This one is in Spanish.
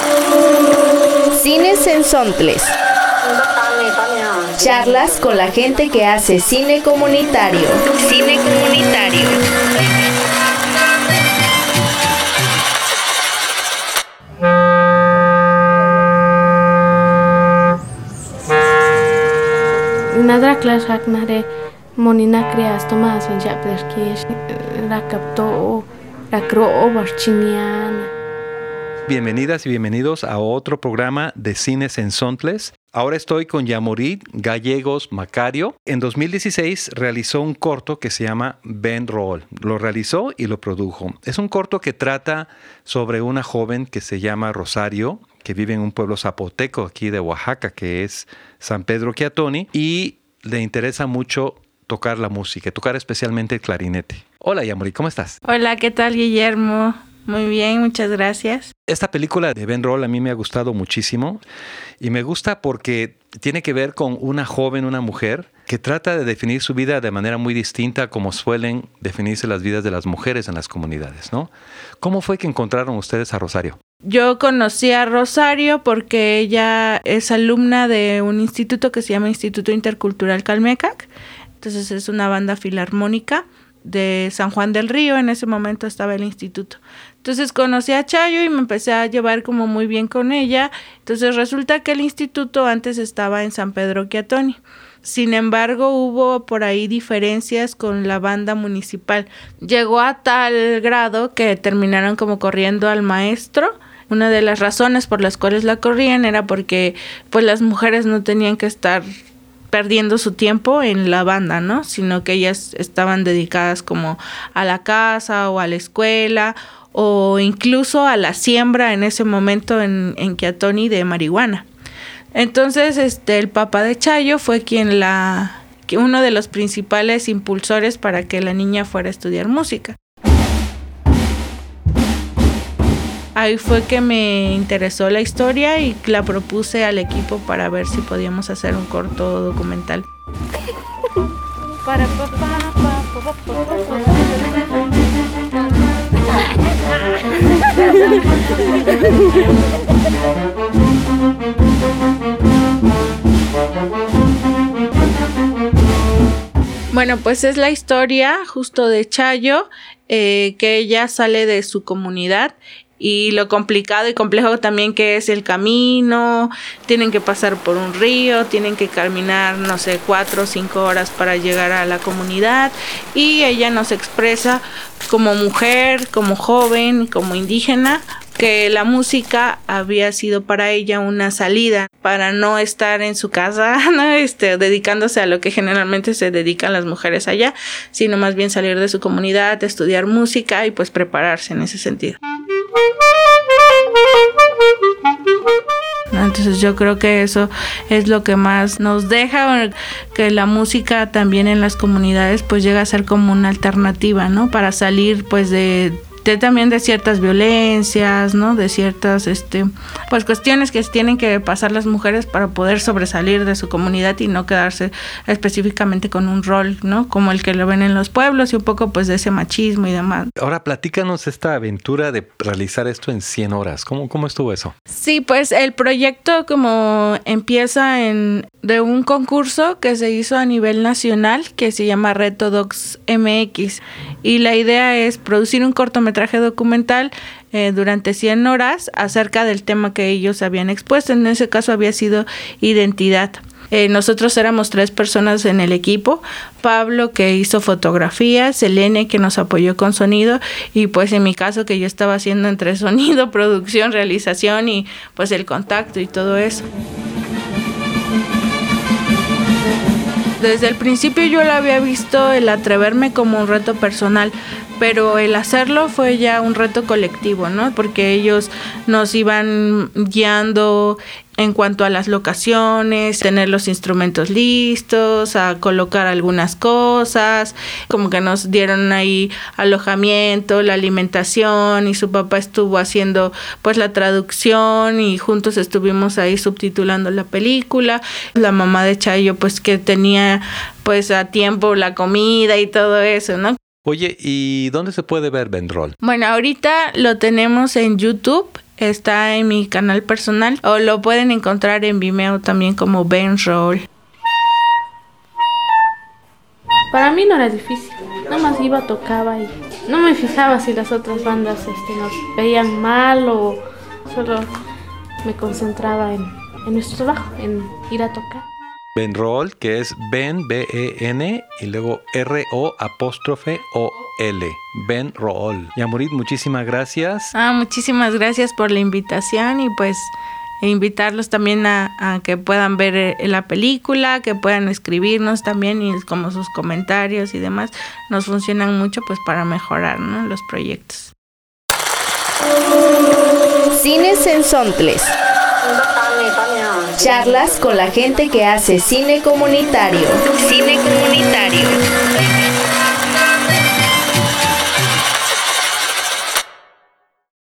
Cine Sensontles. Charlas con la gente que hace cine comunitario. Cine comunitario. Nadra clasak nare monina creas tomas en japlerkish rakapto rakro barchiniana. Bienvenidas y bienvenidos a otro programa de Cine Sensontles. Ahora estoy con Yamorit Gallegos Macario. En 2016 realizó un corto que se llama Ben Roll. Lo realizó y lo produjo. Es un corto que trata sobre una joven que se llama Rosario, que vive en un pueblo zapoteco aquí de Oaxaca, que es San Pedro Quiatoni, y le interesa mucho tocar la música, tocar especialmente el clarinete. Hola Yamorit, ¿cómo estás? Hola, ¿qué tal, Guillermo? Muy bien, muchas gracias. Esta película de Ben Roll a mí me ha gustado muchísimo y me gusta porque tiene que ver con una joven, una mujer que trata de definir su vida de manera muy distinta como suelen definirse las vidas de las mujeres en las comunidades, ¿no? ¿Cómo fue que encontraron ustedes a Rosario? Yo conocí a Rosario porque ella es alumna de un instituto que se llama Instituto Intercultural Calmecac. Entonces es una banda filarmónica de San Juan del Río. En ese momento estaba el instituto. Entonces conocí a Chayo y me empecé a llevar como muy bien con ella. Entonces resulta que el instituto antes estaba en San Pedro Quiatoni. Sin embargo, hubo por ahí diferencias con la banda municipal. Llegó a tal grado que terminaron como corriendo al maestro. Una de las razones por las cuales la corrían era porque pues las mujeres no tenían que estar perdiendo su tiempo en la banda, ¿no? Sino que ellas estaban dedicadas como a la casa o a la escuela o incluso a la siembra en ese momento en Quiatoni de marihuana. Entonces, el papá de Chayo fue uno de los principales impulsores para que la niña fuera a estudiar música. Ahí fue que me interesó la historia y la propuse al equipo para ver si podíamos hacer un corto documental. Bueno, pues es la historia justo de Chayo, que ella sale de su comunidad y lo complicado y complejo también que es el camino. Tienen que pasar por un río, tienen que caminar, 4 o 5 horas para llegar a la comunidad, y ella nos expresa como mujer, como joven, como indígena, que la música había sido para ella una salida para no estar en su casa, ¿no? Dedicándose a lo que generalmente se dedican las mujeres allá, sino más bien salir de su comunidad, estudiar música y pues prepararse en ese sentido. Entonces yo creo que eso es lo que más nos deja, que la música también en las comunidades pues llega a ser como una alternativa, ¿no? Para salir pues también de ciertas violencias, ¿no? De ciertas pues cuestiones que tienen que pasar las mujeres para poder sobresalir de su comunidad y no quedarse específicamente con un rol, ¿no? Como el que lo ven en los pueblos y un poco pues de ese machismo y demás. Ahora platícanos esta aventura de realizar esto en 100 horas. ¿Cómo estuvo eso? Sí, pues el proyecto como empieza de un concurso que se hizo a nivel nacional que se llama Reto Docs MX, y la idea es producir un cortometraje documental durante 100 horas acerca del tema que ellos habían expuesto. En ese caso había sido identidad. Nosotros éramos 3 personas en el equipo: Pablo, que hizo fotografía, Selene, que nos apoyó con sonido, y pues en mi caso que yo estaba haciendo entre sonido, producción, realización y pues el contacto y todo eso. Desde el principio yo lo había visto el atreverme como un reto personal, pero el hacerlo fue ya un reto colectivo, ¿no? Porque ellos nos iban guiando en cuanto a las locaciones, tener los instrumentos listos, a colocar algunas cosas, como que nos dieron ahí alojamiento, la alimentación, y su papá estuvo haciendo pues la traducción y juntos estuvimos ahí subtitulando la película. La mamá de Chayo pues que tenía pues a tiempo la comida y todo eso, ¿no? Oye, ¿y dónde se puede ver Ben Roll? Bueno, ahorita lo tenemos en YouTube. Está en mi canal personal o lo pueden encontrar en Vimeo también como Ben Roll. Para mí no era difícil, nada más iba, tocaba y no me fijaba si las otras bandas nos veían mal o solo me concentraba en nuestro trabajo, en ir a tocar. Ben Roll, que es Ben, B-E-N, y luego R-O'-O-L. Ben Roll. Yamorit, muchísimas gracias. Muchísimas gracias por la invitación y pues invitarlos también a que puedan ver la película, que puedan escribirnos también y como sus comentarios y demás nos funcionan mucho pues para mejorar, ¿no?, los proyectos. Cine Sensontles. Charlas con la gente que hace cine comunitario. Cine comunitario.